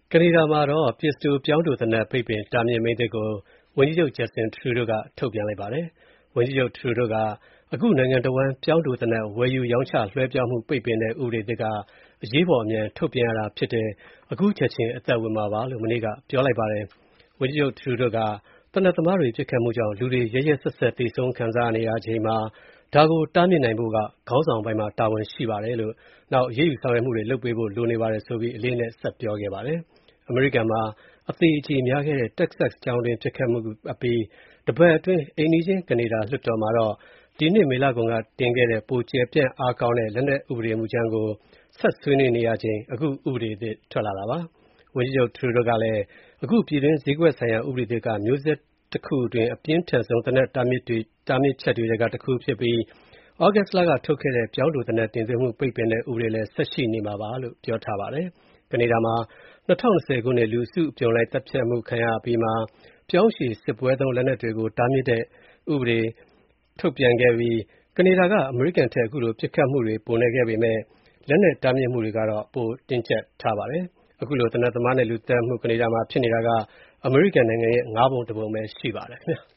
ကနေဒါမှာပစ္စတိုပြောင်းတိုသေနတ်ပိတ်ပင်တားမြစ်မိန့်သစ်ကိုဝန်ကြီးချုပ် Justin Trudeau ကထုတ်ပြန်လိုက်ပါတယ်။ ဝန်ကြီးချုပ် Trudeau ကအခုနိုင်ငံတဝန်းပြောင်းတိုသေနတ်ဝယ်ယူရောင်းချလွှဲပြောင်းမှုပိတ်ပင်တဲ့ဥပဒေသစ်ကအရေးပေါ်အမြန်ထုတ်ပြန်ရတာဖြစ်တယ်။ အခုချက်ချင်းအသက်ဝင်မှာပါလို့မနေ့ကပြောလိုက်ပါတယ်။ ဝန်ကြီးချုပ် Trudeau ကသေနတ်သမားတွေပစ်ခတ်မှုကြောင့်လူတွေရက်ရက်စက်စက်သေဆုံးခံစားနေရချိန်မှာဒါကိုတားမြစ်နိုင်ဖို့ကခေါင်းဆောင်ပိုင်းမှာတာဝန်ရှိပါတယ်လို့အရေးယူဆောင်ရွက်မှုတွေလုပ်ပေးဖို့လိုနေပါတယ်ဆိုပြီးအလေးအနက်ဆက်ပြောခဲ့ပါတယ်။ အမေရိကန်မှာအသေအကျေများခဲ့တဲ့ Texas ကျောင်းတွင်းပစ်ခတ်မှုအပြီးတပတ်အတွင်းအိမ်နီးချင်းကနေဒါလွှတ်တော်မှာဒီနှစ်မေလကုန်ကတင်ခဲ့တဲ့ပိုကျယ်ပြန့်အားကောင်းတဲ့လက်နက်ဥပဒေမူကြမ်းကိုဆက်ဆွေးနွေးနေရချိန်အခုဥပဒေသစ်ထွက်လာတာပါ။ ဝန်ကြီးချုပ် Trudeau ကလည်းအခုပြည်တွင်းဈေးကွက်ဆိုင်ရာဥပဒေသစ်ကမျိုးဆက်တခုအတွင်းအပြင်းထန်ဆုံးသေနတ်တားမြစ်ချက်တွေထဲကတခုဖြစ်ပြီးသြဂုတ်လကထုတ်ခဲ့တဲ့ပြောင်းတိုသေနတ်တင်သွင်းမှုပိတ်ပင်တဲ့ဥပဒေလည်းဆက်ရှိနေမှာပါလို့ပြောထားပါတယ်။ ကနေဒါမှာ2020ခုနှစ်လူအစုအပြုံလိုက်သတ်ဖြတ်မှုခံရအပြီးမှာပြောင်းရှည်စစ်ပွဲသုံးလက်နက်တွေကိုတားမြစ်တဲ့ဥပဒေထုတ်ပြန်ခဲ့ပြီးကနေဒါကအမေရိကန်ထက်အခုလိုပစ်ခတ်မှုတွေပိုနည်းခဲ့ပေမယ့်လက်နက်တားမြစ်မှုတွေကတော့ပိုတင်းကြပ်ထားပါတယ်။ အခုလိုသေနတ်သမားနဲ့လူသတ်မှုကနေဒါမှာဖြစ်နေတာကအမေရိကန်နိုင်ငံရဲ့ ၅ ပုံ 1 ပုံပဲရှိပါတယ်ခင်ဗျာ။